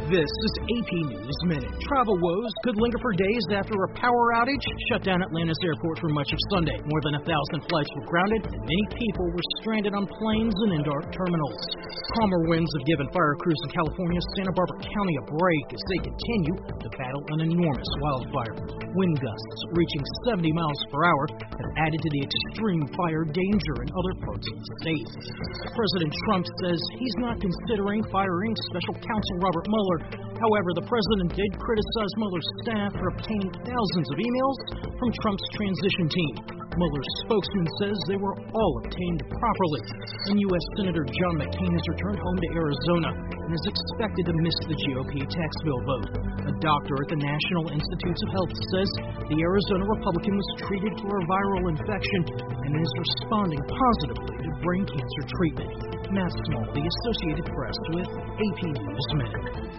This is AP News Minute. Travel woes could linger for days after a power outage shut down Atlanta's airport for much of Sunday. More than 1,000 flights were grounded, and many people were stranded on planes and in dark terminals. Calmer winds have given fire crews in California's Santa Barbara County a break as they continue to battle an enormous wildfire. Wind gusts reaching 70 miles per hour have added to the extreme fire danger in other parts of the state. President Trump says he's not considering firing Special Counsel Robert Mueller. However, the president did criticize Mueller's staff for obtaining thousands of emails from Trump's transition team. Mueller's spokesman says they were all obtained properly. And U.S. Senator John McCain has returned home to Arizona and is expected to miss the GOP tax bill vote. A doctor at the National Institutes of Health says the Arizona Republican was treated for a viral infection and is responding positively to brain cancer treatment. Matt Small, The Associated Press, with AP News Minute.